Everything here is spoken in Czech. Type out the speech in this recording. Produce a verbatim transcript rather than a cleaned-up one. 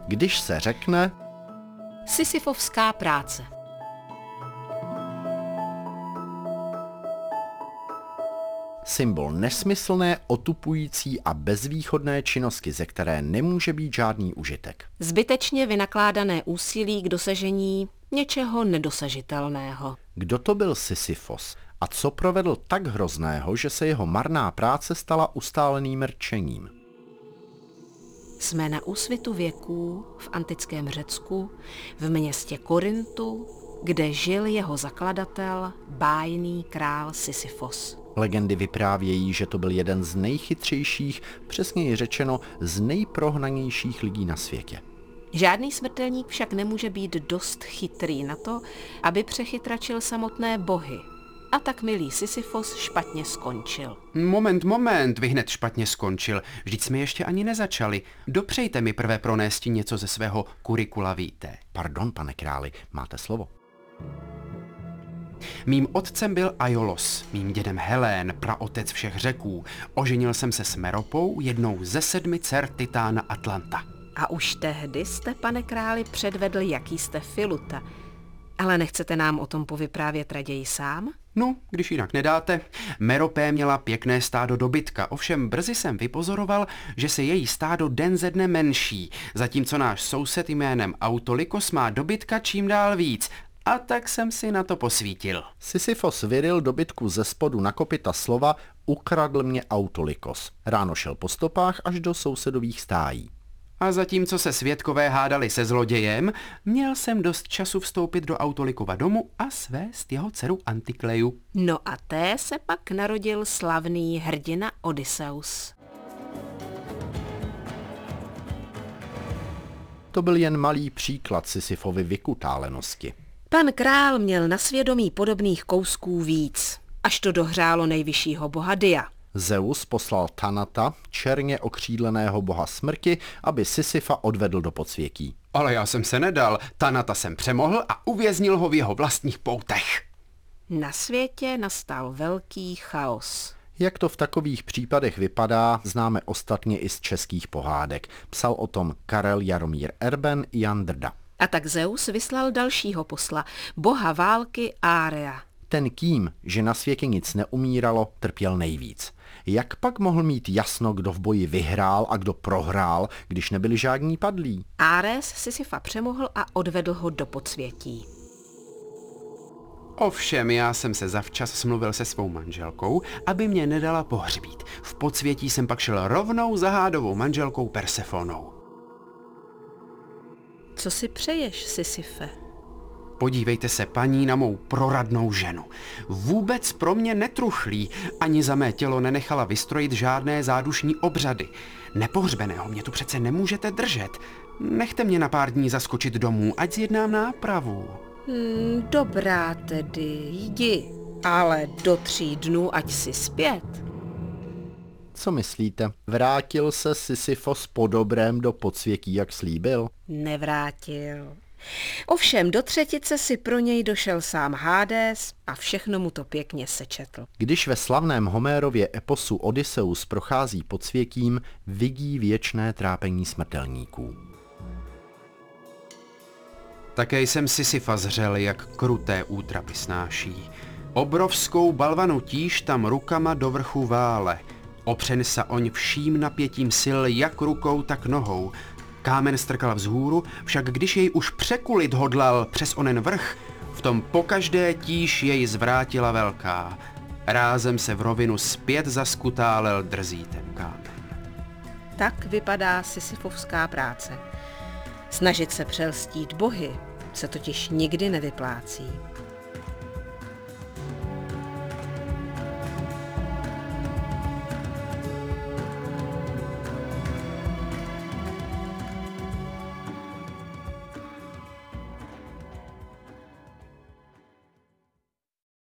když se řekne Sisyfovská práce. Symbol nesmyslné, otupující a bezvýchodné činnosti, ze které nemůže být žádný užitek. Zbytečně vynakládané úsilí k dosažení něčeho nedosažitelného. Kdo to byl Sisyfos a co provedl tak hrozného, že se jeho marná práce stala ustáleným rčením? Jsme na úsvitu věků v antickém Řecku, v městě Korintu, kde žil jeho zakladatel, bájný král Sisyfos. Legendy vyprávějí, že to byl jeden z nejchytřejších, přesněji řečeno z nejprohnanějších lidí na světě. Žádný smrtelník však nemůže být dost chytrý na to, aby přechytračil samotné bohy. A tak milý Sisyfos špatně skončil. Moment, moment, vy hned špatně skončil. Vždyť jsme ještě ani nezačali. Dopřejte mi prvé pronésti něco ze svého kurikula vitae. Pardon, pane králi, máte slovo. Mým otcem byl Aiolos, mým dědem Helén, praotec všech Řeků. Oženil jsem se s Meropou, jednou ze sedmi dcer Titána Atlanta. A už tehdy jste, pane králi, předvedl, jaký jste filuta. Ale nechcete nám o tom povyprávět raději sám? No, když jinak nedáte. Meropé měla pěkné stádo dobytka, ovšem brzy jsem vypozoroval, že se její stádo den ze dne menší, zatímco náš soused jménem Autolykos má dobytka čím dál víc. A tak jsem si na to posvítil. Sisyfos vyril dobytku ze spodu na kopyta slova ukradl mě Autolykos. Ráno šel po stopách až do sousedových stájí. A zatímco se svědkové hádali se zlodějem, měl jsem dost času vstoupit do Autolykova domu a svést jeho dceru Antikleju. No a té se pak narodil slavný hrdina Odysseus. To byl jen malý příklad Sisyfovy vykutálenosti. Pan král měl na svědomí podobných kousků víc, až to dohřálo nejvyššího boha Dia. Zeus poslal Tanata, černě okřídleného boha smrti, aby Sisyfa odvedl do podsvětí. Ale já jsem se nedal, Tanata jsem přemohl a uvěznil ho v jeho vlastních poutech. Na světě nastal velký chaos. Jak to v takových případech vypadá, známe ostatně i z českých pohádek. Psal o tom Karel Jaromír Erben i Jan Drda. A tak Zeus vyslal dalšího posla, boha války Área. Ten kým, že na světě nic neumíralo, trpěl nejvíc. Jak pak mohl mít jasno, kdo v boji vyhrál a kdo prohrál, když nebyli žádní padlí? Ares Sisyfa přemohl a odvedl ho do podsvětí. Ovšem, já jsem se zavčas smluvil se svou manželkou, aby mě nedala pohřbít. V podsvětí jsem pak šel rovnou za hádovou manželkou Persefonou. Co si přeješ, Sisyfe? Podívejte se, paní, na mou proradnou ženu. Vůbec pro mě netruchlí, ani za mé tělo nenechala vystrojit žádné zádušní obřady. Nepohřbeného mě tu přece nemůžete držet. Nechte mě na pár dní zaskočit domů, ať zjednám nápravu. Hmm, dobrá tedy, jdi, ale do tří dnů ať si zpět. Co myslíte, vrátil se Sisyfos po dobrém do podsvětí, jak slíbil? Nevrátil. Ovšem do třetice si pro něj došel sám Hades a všechno mu to pěkně sečetl. Když ve slavném Homérově eposu Odysseus prochází podsvětím, vidí věčné trápení smrtelníků. Také jsem Sisyfa zřel, jak kruté útrapy snáší. Obrovskou balvanu tíž tam rukama do vrchu vále. Opřen sa oň vším napětím sil, jak rukou, tak nohou. Kámen strkal vzhůru, však když jej už překulit hodlal přes onen vrch, v tom pokaždé tíž jej zvrátila velká. Rázem se v rovinu zpět zaskutálel drzý ten kámen. Tak vypadá sisyfovská práce. Snažit se přelstít bohy se totiž nikdy nevyplácí.